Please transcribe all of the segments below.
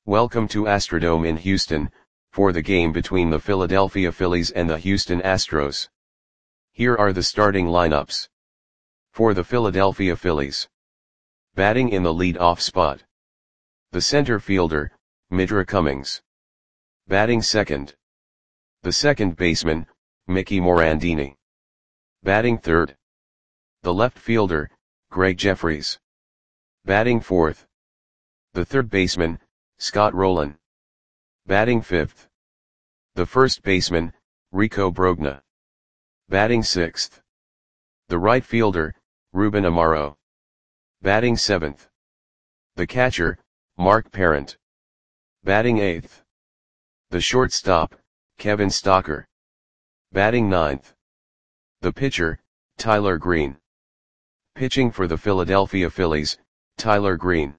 Welcome to Astrodome in Houston, for the game between the Philadelphia Phillies and the Houston Astros. Here are the starting lineups. For the Philadelphia Phillies. Batting in the lead-off spot. The center fielder, Mitra Cummings. Batting second. The second baseman, Mickey Morandini. Batting third. The left fielder, Gregg Jefferies. Batting fourth. The third baseman, Scott Rolen. Batting fifth. The first baseman, Rico Brogna. Batting sixth. The right fielder, Ruben Amaro. Batting seventh. The catcher, Mark Parent. Batting eighth. The shortstop, Kevin Stocker. Batting ninth. The pitcher, Tyler Green. Pitching for the Philadelphia Phillies, Tyler Green.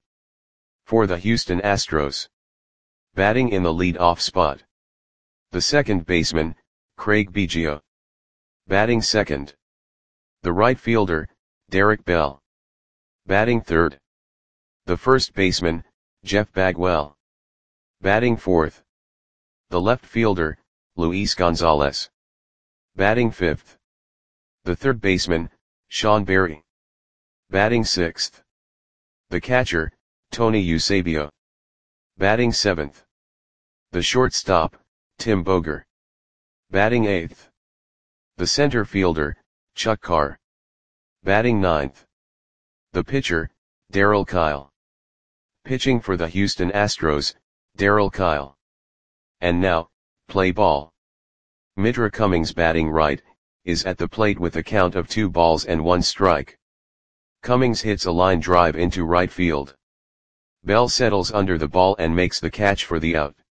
For the Houston Astros. Batting in the lead-off spot. The second baseman, Craig Biggio. Batting second. The right fielder, Derek Bell. Batting third. The first baseman, Jeff Bagwell. Batting fourth. The left fielder, Luis Gonzalez. Batting fifth. The third baseman, Sean Berry. Batting sixth. The catcher, Tony Eusebio. Batting seventh. The shortstop, Tim Boger. Batting eighth. The center fielder, Chuck Carr. Batting ninth. The pitcher, Darryl Kile. Pitching for the Houston Astros, Darryl Kile. And now, play ball. Mitra Cummings batting right, is at the plate with a count of 2-1 strike. Cummings hits a line drive into right field. Bell settles under the ball and makes the catch for the out.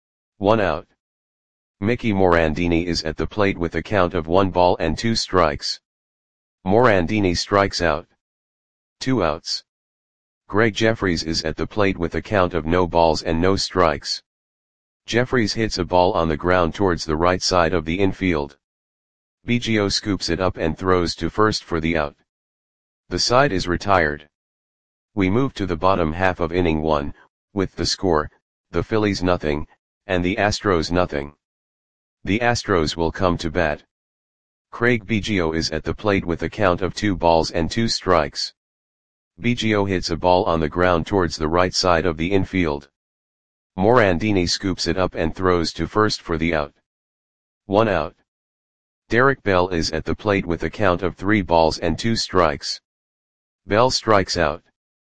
1 out. Mickey Morandini is at the plate with a count of 1-2 strikes. Morandini strikes out. 2 outs. Gregg Jefferies is at the plate with a count of no balls and no strikes. Jefferies hits a ball on the ground towards the right side of the infield. Biggio scoops it up and throws to first for the out. The side is retired. We move to the bottom half of inning 1, with the score, the Phillies nothing, and the Astros nothing. The Astros will come to bat. Craig Biggio is at the plate with a count of 2-2 strikes. Biggio hits a ball on the ground towards the right side of the infield. Morandini scoops it up and throws to first for the out. 1 out. Derek Bell is at the plate with a count of 3-2 strikes. Bell strikes out.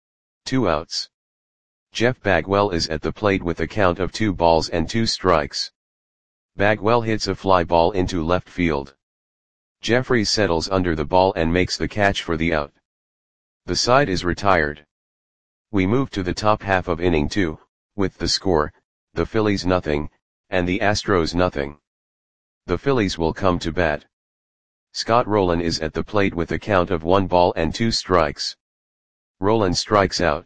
2 outs. Jeff Bagwell is at the plate with a count of 2-2 strikes. Bagwell hits a fly ball into left field. Jefferies settles under the ball and makes the catch for the out. The side is retired. We move to the top half of inning 2, with the score, the Phillies nothing, and the Astros nothing. The Phillies will come to bat. Scott Rolen is at the plate with a count of 1-2 strikes. Rolen strikes out.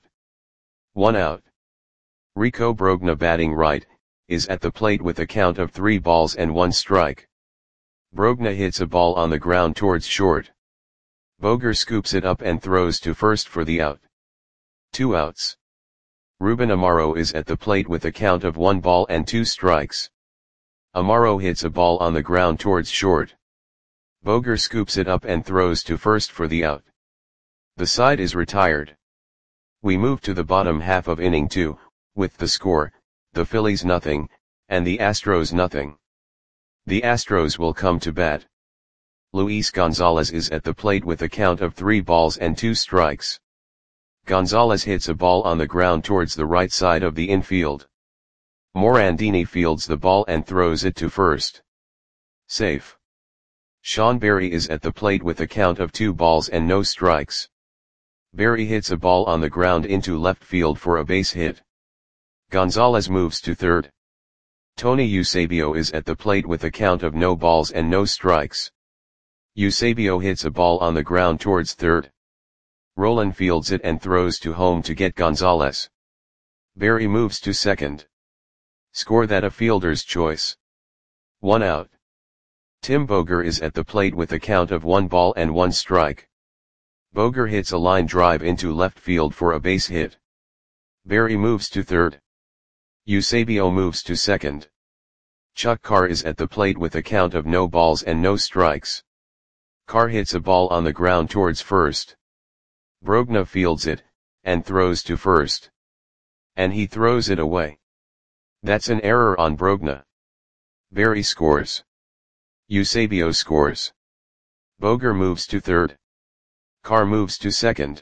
1 out. Rico Brogna batting right, is at the plate with a count of 3-1 strike. Brogna hits a ball on the ground towards short. Boger scoops it up and throws to first for the out. 2 outs. Ruben Amaro is at the plate with a count of 1-2 strikes. Amaro hits a ball on the ground towards short. Boger scoops it up and throws to first for the out. The side is retired. We move to the bottom half of inning 2, with the score, the Phillies nothing, and the Astros nothing. The Astros will come to bat. Luis Gonzalez is at the plate with a count of 3-2 strikes. Gonzalez hits a ball on the ground towards the right side of the infield. Morandini fields the ball and throws it to first. Safe. Sean Berry is at the plate with a count of 2-0 strikes. Berry hits a ball on the ground into left field for a base hit. Gonzalez moves to third. Tony Eusebio is at the plate with a count of no balls and no strikes. Eusebio hits a ball on the ground towards third. Rolen fields it and throws to home to get Gonzalez. Berry moves to second. Score that a fielder's choice. 1 out. Tim Boger is at the plate with a count of 1-1 strike. Boger hits a line drive into left field for a base hit. Berry moves to third. Eusebio moves to second. Chuck Carr is at the plate with a count of no balls and no strikes. Carr hits a ball on the ground towards first. Brogna fields it, and throws to first. And he throws it away. That's an error on Brogna. Berry scores. Eusebio scores. Boger moves to third. Carr moves to second.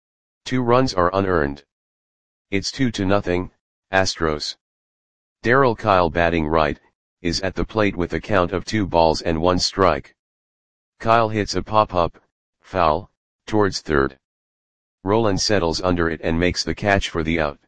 2 runs are unearned. It's 2-0, Astros. Darryl Kile batting right, is at the plate with a count of 2 balls and 1 strike. Kile hits a pop-up, foul, towards third. Rolen settles under it and makes the catch for the out.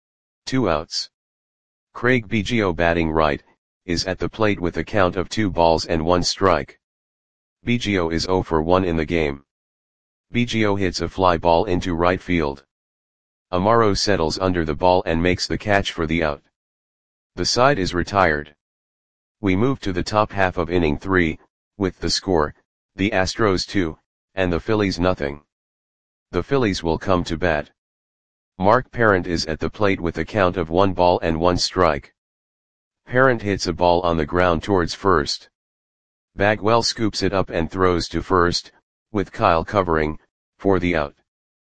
2 outs. Craig Biggio batting right, is at the plate with a count of 2 balls and 1 strike. Biggio is 0 for 1 in the game. Biggio hits a fly ball into right field. Amaro settles under the ball and makes the catch for the out. The side is retired. We move to the top half of inning 3, with the score, the Astros 2, and the Phillies nothing. The Phillies will come to bat. Mark Parent is at the plate with a count of 1 ball and 1 strike. Parent hits a ball on the ground towards first. Bagwell scoops it up and throws to first, with Kile covering, for the out.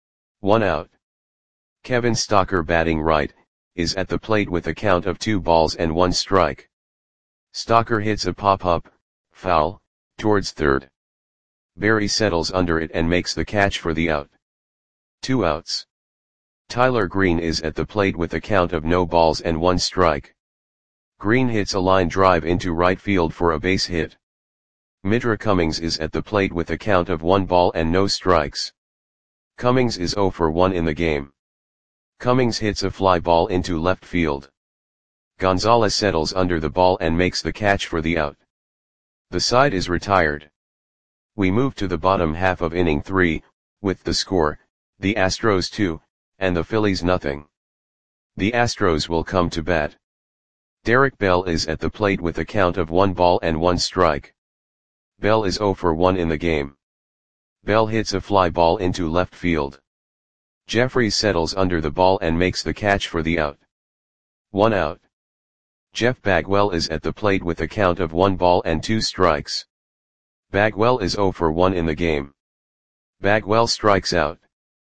1 out. Kevin Stocker batting right, is at the plate with a count of 2 balls and 1 strike. Stocker hits a pop-up, foul, towards third. Berry settles under it and makes the catch for the out. 2 outs. Tyler Green is at the plate with a count of no balls and 1 strike. Green hits a line drive into right field for a base hit. Mitra Cummings is at the plate with a count of 1 ball and no strikes. Cummings is 0 for 1 in the game. Cummings hits a fly ball into left field. Gonzalez settles under the ball and makes the catch for the out. The side is retired. We move to the bottom half of inning 3, with the score, the Astros 2, and the Phillies nothing. The Astros will come to bat. Derek Bell is at the plate with a count of 1 ball and 1 strike. Bell is 0 for 1 in the game. Bell hits a fly ball into left field. Jeffries settles under the ball and makes the catch for the out. 1 out. Jeff Bagwell is at the plate with a count of 1 ball and 2 strikes. Bagwell is 0 for 1 in the game. Bagwell strikes out.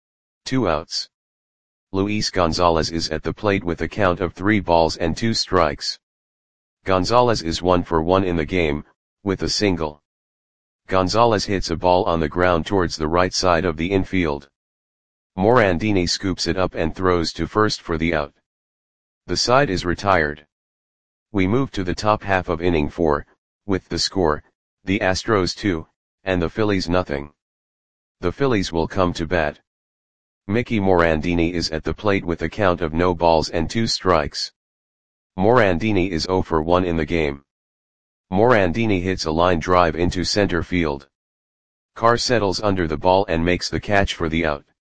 2 outs. Luis Gonzalez is at the plate with a count of 3 balls and 2 strikes. Gonzalez is 1 for 1 in the game, with a single. Gonzalez hits a ball on the ground towards the right side of the infield. Morandini scoops it up and throws to first for the out. The side is retired. We move to the top half of inning 4, with the score, the Astros 2, and the Phillies nothing. The Phillies will come to bat. Mickey Morandini is at the plate with a count of no balls and 2 strikes. Morandini is 0 for 1 in the game. Morandini hits a line drive into center field. Carr settles under the ball and makes the catch for the out.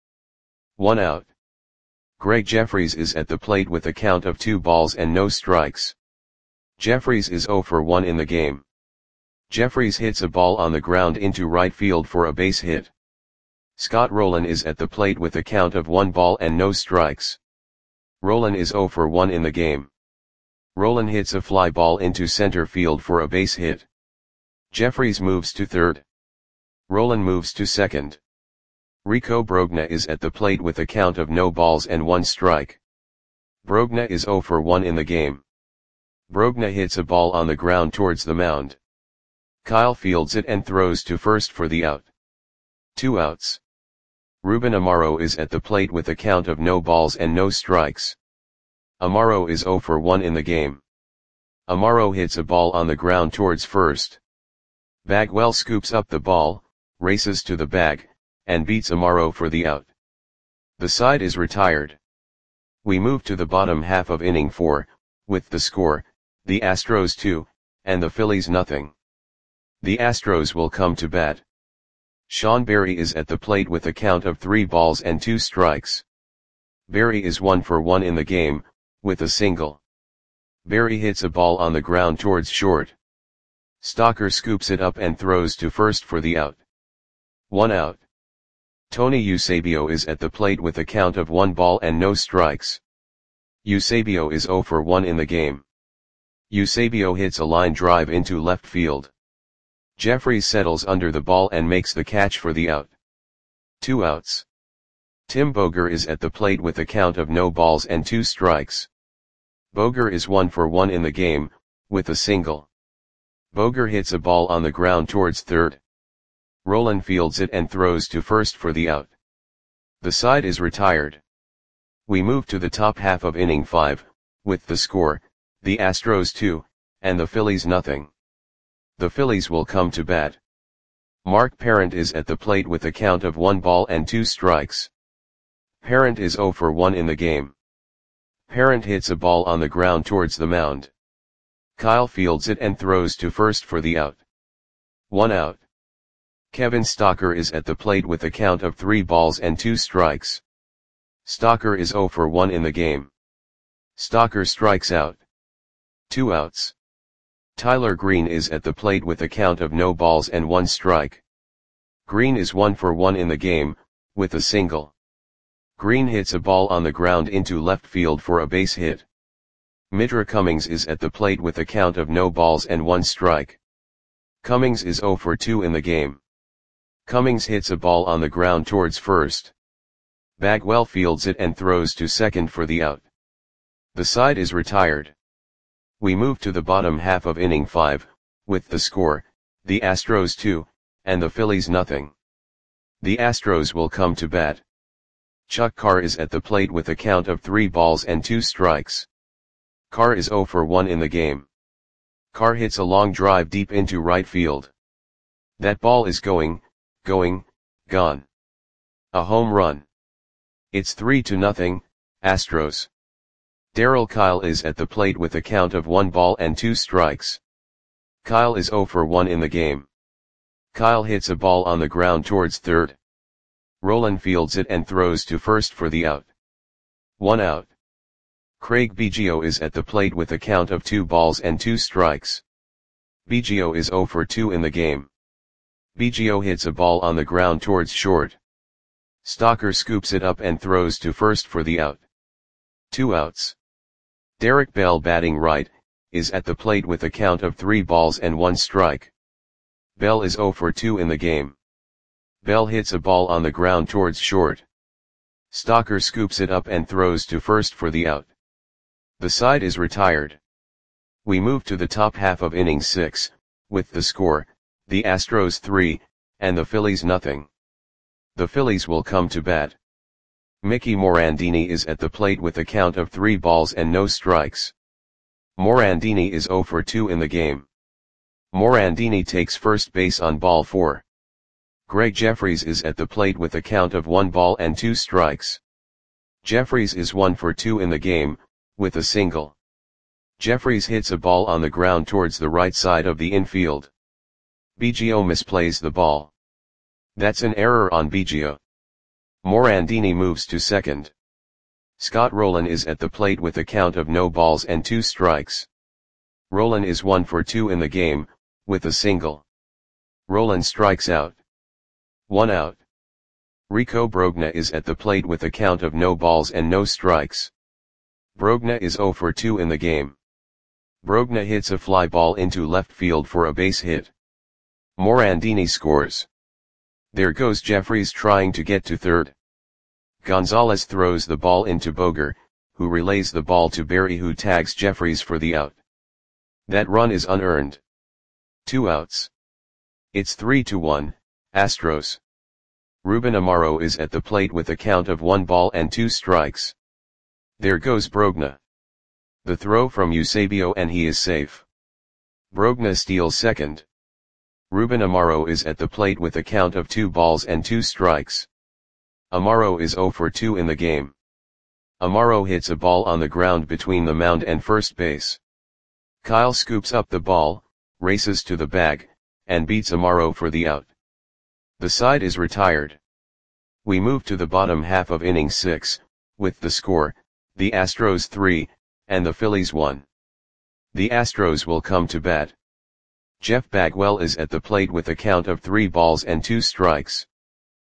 1 out. Greg Jeffries is at the plate with a count of 2 balls and no strikes. Jeffries is 0 for 1 in the game. Jeffries hits a ball on the ground into right field for a base hit. Scott Rolen is at the plate with a count of 1 ball and no strikes. Rolen is 0 for 1 in the game. Rolen hits a fly ball into center field for a base hit. Jeffries moves to third. Rolen moves to second. Rico Brogna is at the plate with a count of no balls and 1 strike. Brogna is 0 for 1 in the game. Brogna hits a ball on the ground towards the mound. Kile fields it and throws to first for the out. 2 outs. Ruben Amaro is at the plate with a count of no balls and no strikes. Amaro is 0 for 1 in the game. Amaro hits a ball on the ground towards first. Bagwell scoops up the ball, races to the bag, and beats Amaro for the out. The side is retired. We move to the bottom half of inning 4, with the score, the Astros 2, and the Phillies nothing. The Astros will come to bat. Sean Berry is at the plate with a count of 3 balls and 2 strikes. Berry is 1 for 1 in the game, with a single. Berry hits a ball on the ground towards short. Stocker scoops it up and throws to first for the out. 1 out. Tony Eusebio is at the plate with a count of 1 ball and no strikes. Eusebio is 0 for 1 in the game. Eusebio hits a line drive into left field. Jeffries settles under the ball and makes the catch for the out. 2 outs. Tim Boger is at the plate with a count of no balls and 2 strikes. Boger is 1 for 1 in the game, with a single. Boger hits a ball on the ground towards third. Rolen fields it and throws to first for the out. The side is retired. We move to the top half of inning 5, with the score, the Astros 2, and the Phillies nothing. The Phillies will come to bat. Mark Parent is at the plate with a count of 1 ball and 2 strikes. Parent is 0 for 1 in the game. Parent hits a ball on the ground towards the mound. Kyle fields it and throws to first for the out. 1 out. Kevin Stocker is at the plate with a count of 3 balls and 2 strikes. Stocker is 0 for 1 in the game. Stocker strikes out. 2 outs. Tyler Green is at the plate with a count of no balls and 1 strike. Green is 1 for 1 in the game, with a single. Green hits a ball on the ground into left field for a base hit. Mitra Cummings is at the plate with a count of no balls and 1 strike. Cummings is 0 for 2 in the game. Cummings hits a ball on the ground towards first. Bagwell fields it and throws to second for the out. The side is retired. We move to the bottom half of inning 5, with the score, the Astros 2, and the Phillies nothing. The Astros will come to bat. Chuck Carr is at the plate with a count of 3 balls and 2 strikes. Carr is 0 for 1 in the game. Carr hits a long drive deep into right field. That ball is gone. A home run. It's 3-0, Astros. Darryl Kyle is at the plate with a count of 1 ball and 2 strikes. Kyle is 0 for 1 in the game. Kyle hits a ball on the ground towards third. Rolen fields it and throws to first for the out. 1 out. Craig Biggio is at the plate with a count of 2 balls and 2 strikes. Biggio is 0 for 2 in the game. Biggio hits a ball on the ground towards short. Stocker scoops it up and throws to first for the out. 2 outs. Derek Bell, batting right, is at the plate with a count of 3 balls and 1 strike. Bell is 0 for 2 in the game. Bell hits a ball on the ground towards short. Stocker scoops it up and throws to first for the out. The side is retired. We move to the top half of inning 6, with the score, the Astros 3, and the Phillies nothing. The Phillies will come to bat. Mickey Morandini is at the plate with a count of 3 balls and no strikes. Morandini is 0 for 2 in the game. Morandini takes first base on ball 4. Greg Jeffries is at the plate with a count of 1 ball and 2 strikes. Jeffries is 1 for 2 in the game, with a single. Jeffries hits a ball on the ground towards the right side of the infield. Biggio misplays the ball. That's an error on Biggio. Morandini moves to second. Scott Rolen is at the plate with a count of no balls and 2 strikes. Rolen is 1 for 2 in the game, with a single. Rolen strikes out. 1 out. Rico Brogna is at the plate with a count of no balls and no strikes. Brogna is 0 for 2 in the game. Brogna hits a fly ball into left field for a base hit. Morandini scores. There goes Jeffries trying to get to third. Gonzalez throws the ball into Boger, who relays the ball to Berry, who tags Jeffries for the out. That run is unearned. 2 outs. It's 3-1, Astros. Ruben Amaro is at the plate with a count of 1 ball and 2 strikes. There goes Brogna. The throw from Eusebio and he is safe. Brogna steals second. Ruben Amaro is at the plate with a count of 2 balls and 2 strikes. Amaro is 0 for 2 in the game. Amaro hits a ball on the ground between the mound and first base. Kyle scoops up the ball, races to the bag, and beats Amaro for the out. The side is retired. We move to the bottom half of inning 6, with the score, the Astros 3, and the Phillies 1. The Astros will come to bat. Jeff Bagwell is at the plate with a count of 3 balls and 2 strikes.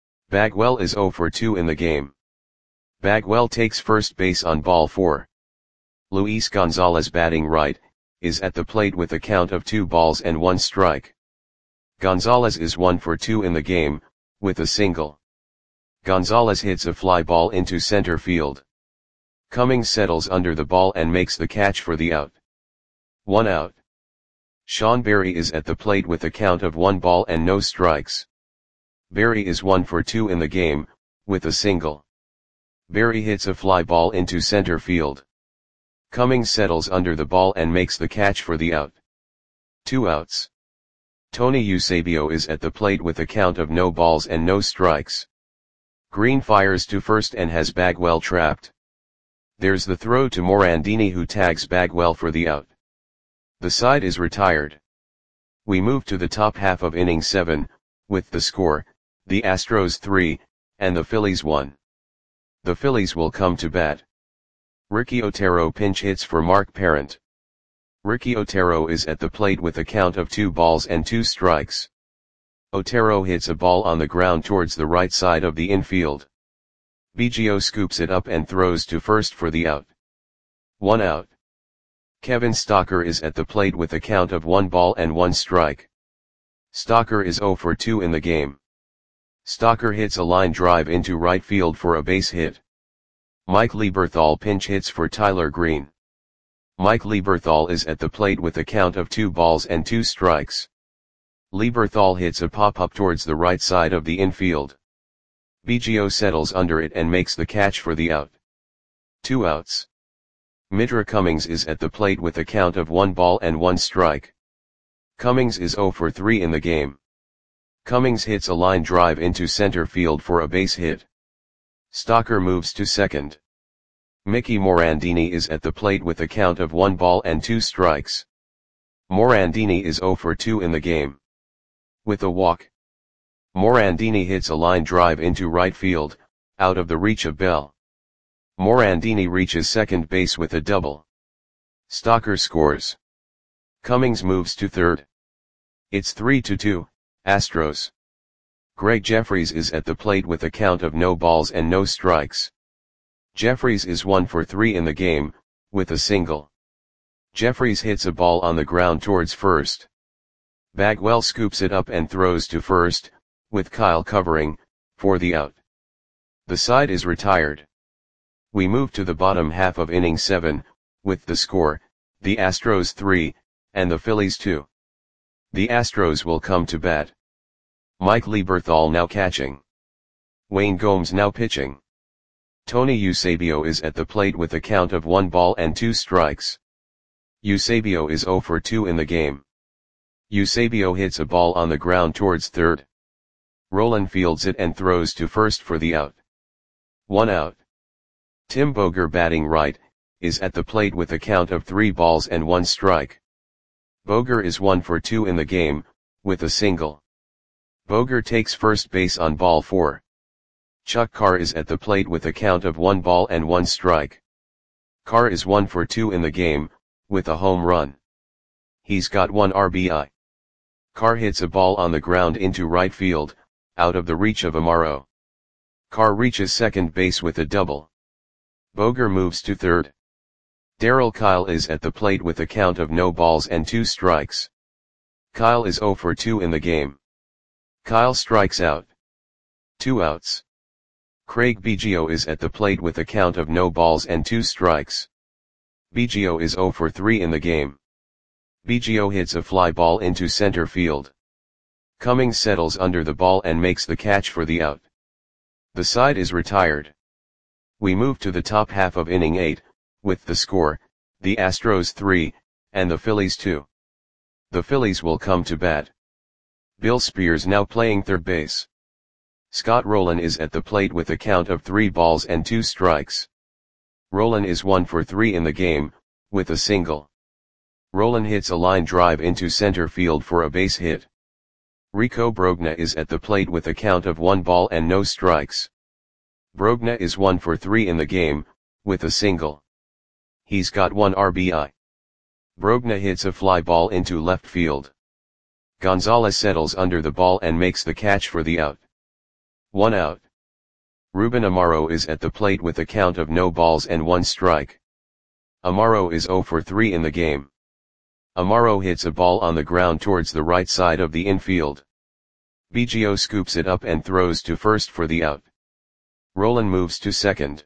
Bagwell is 0 for 2 in the game. Bagwell takes first base on ball 4. Luis Gonzalez batting right, is at the plate with a count of 2 balls and 1 strike. Gonzalez is 1 for 2 in the game, with a single. Gonzalez hits a fly ball into center field. Cummings settles under the ball and makes the catch for the out. 1 out. Sean Berry is at the plate with a count of 1 ball and no strikes. Berry is 1 for 2 in the game, with a single. Berry hits a fly ball into center field. Cummings settles under the ball and makes the catch for the out. 2 outs. Tony Eusebio is at the plate with a count of no balls and no strikes. Green fires to first and has Bagwell trapped. There's the throw to Morandini, who tags Bagwell for the out. The side is retired. We move to the top half of inning 7, with the score, the Astros 3, and the Phillies 1. The Phillies will come to bat. Ricky Otero pinch hits for Mark Parent. Ricky Otero is at the plate with a count of 2 balls and 2 strikes. Otero hits a ball on the ground towards the right side of the infield. Biggio scoops it up and throws to first for the out. 1 out. Kevin Stocker is at the plate with a count of 1 ball and 1 strike. Stocker is 0 for 2 in the game. Stocker hits a line drive into right field for a base hit. Mike Lieberthal pinch hits for Tyler Green. Mike Lieberthal is at the plate with a count of 2 balls and 2 strikes. Lieberthal hits a pop-up towards the right side of the infield. Biggio settles under it and makes the catch for the out. 2 outs. Mitra Cummings is at the plate with a count of 1 ball and 1 strike. Cummings is 0 for 3 in the game. Cummings hits a line drive into center field for a base hit. Stocker moves to second. Mickey Morandini is at the plate with a count of 1 ball and 2 strikes. Morandini is 0 for 2 in the game. With a walk. Morandini hits a line drive into right field, out of the reach of Bell. Morandini reaches second base with a double. Stocker scores. Cummings moves to third. It's 3-2, Astros. Greg Jeffries is at the plate with a count of no balls and no strikes. Jeffries is 1 for 3 in the game, with a single. Jeffries hits a ball on the ground towards first. Bagwell scoops it up and throws to first, with Kyle covering, for the out. The side is retired. We move to the bottom half of inning 7, with the score, the Astros 3, and the Phillies 2. The Astros will come to bat. Mike Lieberthal now catching. Wayne Gomes now pitching. Tony Eusebio is at the plate with a count of 1 ball and 2 strikes. Eusebio is 0 for 2 in the game. Eusebio hits a ball on the ground towards third. Rolen fields it and throws to first for the out. 1 out. Tim Boger batting right, is at the plate with a count of 3 balls and 1 strike. Boger is 1 for 2 in the game, with a single. Boger takes first base on ball 4. Chuck Carr is at the plate with a count of 1 ball and 1 strike. Carr is 1 for 2 in the game, with a home run. He's got 1 RBI. Carr hits a ball on the ground into right field, out of the reach of Amaro. Carr reaches second base with a double. Boger moves to third. Darryl Kyle is at the plate with a count of no balls and 2 strikes. Kyle is 0 for 2 in the game. Kyle strikes out. 2 outs. Craig Biggio is at the plate with a count of no balls and 2 strikes. Biggio is 0 for 3 in the game. Biggio hits a fly ball into center field. Cummings settles under the ball and makes the catch for the out. The side is retired. We move to the top half of inning 8, with the score, the Astros 3, and the Phillies 2. The Phillies will come to bat. Bill Spears now playing third base. Scott Rolen is at the plate with a count of 3 balls and 2 strikes. Rolen is 1 for 3 in the game, with a single. Rolen hits a line drive into center field for a base hit. Rico Brogna is at the plate with a count of 1 ball and no strikes. Brogna is 1 for 3 in the game, with a single. He's got 1 RBI. Brogna hits a fly ball into left field. Gonzalez settles under the ball and makes the catch for the out. 1 out. Ruben Amaro is at the plate with a count of no balls and 1 strike. Amaro is 0 for 3 in the game. Amaro hits a ball on the ground towards the right side of the infield. Biggio scoops it up and throws to first for the out. Roland moves to second.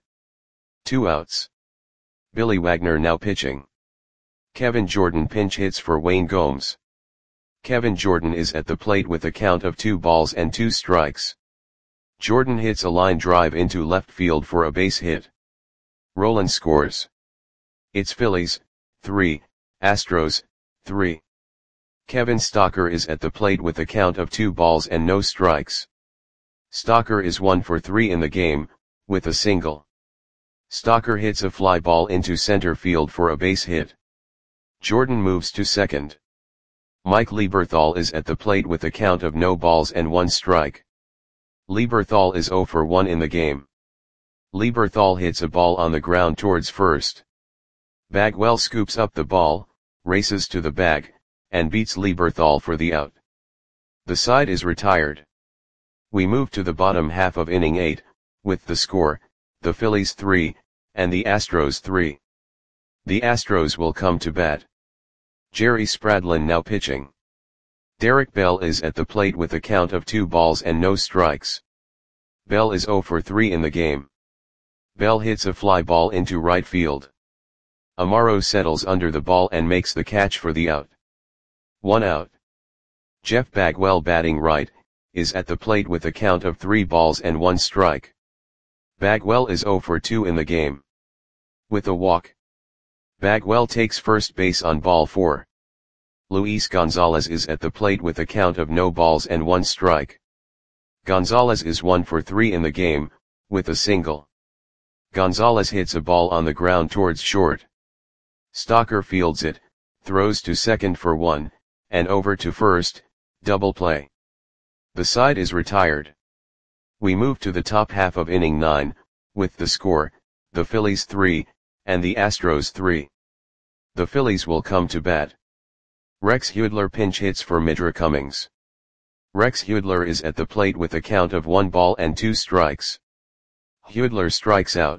2 outs. Billy Wagner now pitching. Kevin Jordan pinch hits for Wayne Gomes. Kevin Jordan is at the plate with a count of 2 balls and 2 strikes. Jordan hits a line drive into left field for a base hit. Roland scores. It's Phillies, 3, Astros, 3. Kevin Stocker is at the plate with a count of 2 balls and no strikes. Stocker is 1 for 3 in the game, with a single. Stocker hits a fly ball into center field for a base hit. Jordan moves to second. Mike Lieberthal is at the plate with a count of no balls and 1 strike. Lieberthal is 0 for 1 in the game. Lieberthal hits a ball on the ground towards first. Bagwell scoops up the ball, races to the bag, and beats Lieberthal for the out. The side is retired. We move to the bottom half of inning 8, with the score, the Phillies 3, and the Astros 3. The Astros will come to bat. Jerry Spradlin now pitching. Derek Bell is at the plate with a count of 2 balls and no strikes. Bell is 0 for 3 in the game. Bell hits a fly ball into right field. Amaro settles under the ball and makes the catch for the out. 1 out. Jeff Bagwell batting right, is at the plate with a count of 3 balls and 1 strike. Bagwell is 0 for 2 in the game. With a walk. Bagwell takes first base on ball 4. Luis Gonzalez is at the plate with a count of no balls and 1 strike. Gonzalez is 1 for 3 in the game, with a single. Gonzalez hits a ball on the ground towards short. Stocker fields it, throws to second for 1, and over to first, double play. The side is retired. We move to the top half of inning 9, with the score, the Phillies 3, and the Astros 3. The Phillies will come to bat. Rex Hudler pinch hits for Midra Cummings. Rex Hudler is at the plate with a count of 1 ball and 2 strikes. Hudler strikes out.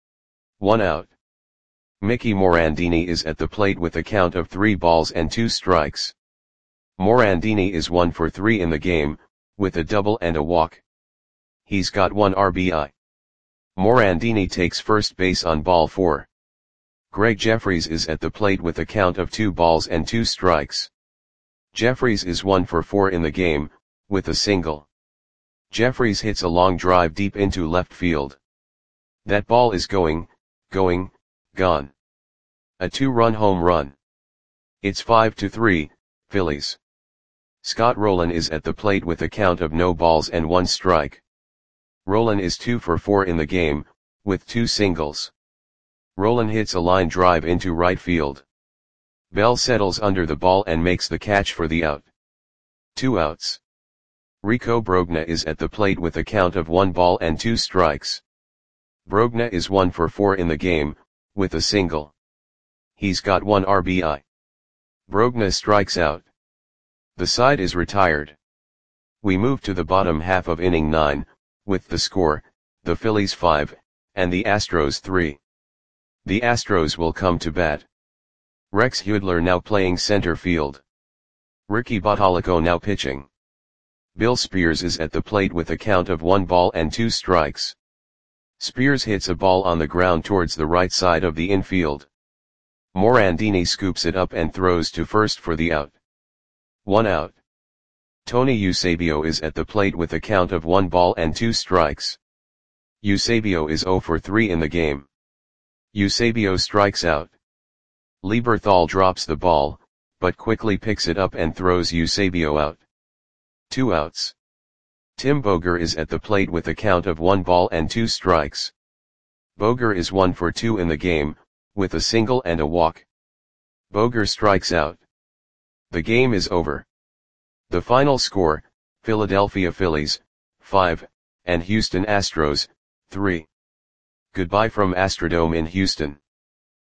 1 out. Mickey Morandini is at the plate with a count of 3 balls and 2 strikes. Morandini is 1 for 3 in the game, with a double and a walk. He's got 1 RBI. Morandini takes first base on ball 4. Greg Jeffries is at the plate with a count of 2 balls and 2 strikes. Jeffries is 1 for 4 in the game, with a single. Jeffries hits a long drive deep into left field. That ball is going, gone. A 2-run home run. It's 5-3, Phillies. Scott Rolen is at the plate with a count of no balls and 1 strike. Rolen is 2 for 4 in the game, with 2 singles. Rolen hits a line drive into right field. Bell settles under the ball and makes the catch for the out. 2 outs. Rico Brogna is at the plate with a count of 1 ball and 2 strikes. Brogna is 1 for 4 in the game, with a single. He's got 1 RBI. Brogna strikes out. The side is retired. We move to the bottom half of inning 9, with the score, the Phillies 5, and the Astros 3. The Astros will come to bat. Rex Hudler now playing center field. Ricky Bottalico now pitching. Bill Spears is at the plate with a count of 1 ball and 2 strikes. Spears hits a ball on the ground towards the right side of the infield. Morandini scoops it up and throws to first for the out. 1 out. Tony Eusebio is at the plate with a count of 1 ball and 2 strikes. Eusebio is 0 for 3 in the game. Eusebio strikes out. Lieberthal drops the ball, but quickly picks it up and throws Eusebio out. 2 outs. Tim Boger is at the plate with a count of 1 ball and 2 strikes. Boger is 1 for 2 in the game, with a single and a walk. Boger strikes out. The game is over. The final score, Philadelphia Phillies, 5, and Houston Astros, 3. Goodbye from Astrodome in Houston.